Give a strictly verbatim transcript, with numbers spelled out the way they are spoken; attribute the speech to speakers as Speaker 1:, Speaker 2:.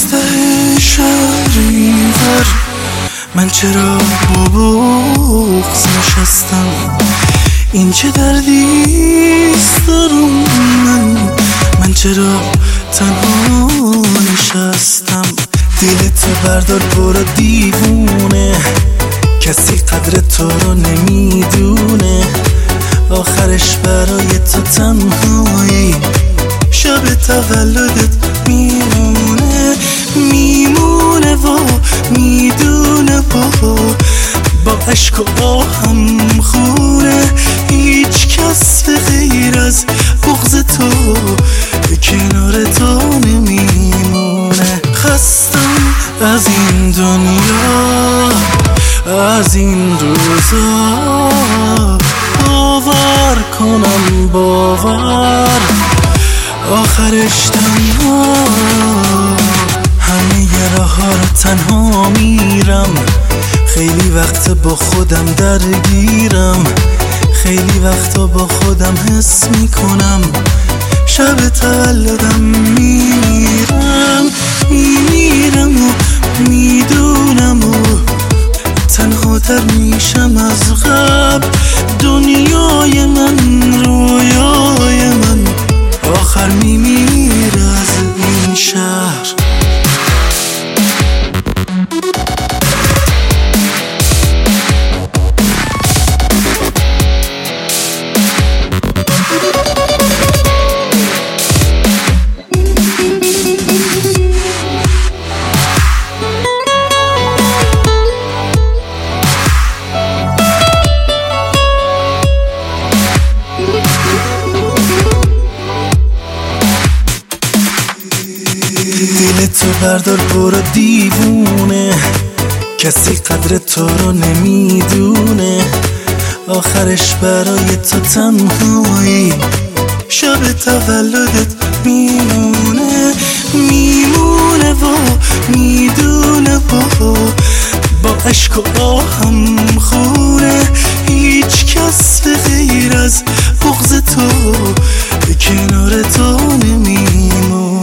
Speaker 1: ته شهریور من چرا با بغض نشستم؟ این چه دردیست دارم من من چرا تنها نشستم؟ دلتو بردار برو دیوونه، کسی قدر تو رو نمیدونه. آخرش برای تو تنهایی شب تولدت میمونه میمونه و میدونه و با عشق و آهم خونه. هیچ کس به غیر از بغض تو کنار تو نمیمونه. خستم از این دنیا، از این روزا، باور کنم باور آخرش تنها. همه ی راه ها رو تنها میرم، خیلی وقت با خودم درگیرم، خیلی وقتا با خودم حس میکنم شب تولدم میمیرم میمیرم و میدونم و تنها تر میشم از قبل. دنیای من رویای من آخر میمیره از این شهر. دلتو بردار برو دیوونه، کسی قدر تو رو نمیدونه. آخرش برای تو تنهایی شب تولدت میمونه میمونه و میدونه و با عشق و آهم خونه. هیچ کس به غیر از بغض تو کنار تو نمیمونه.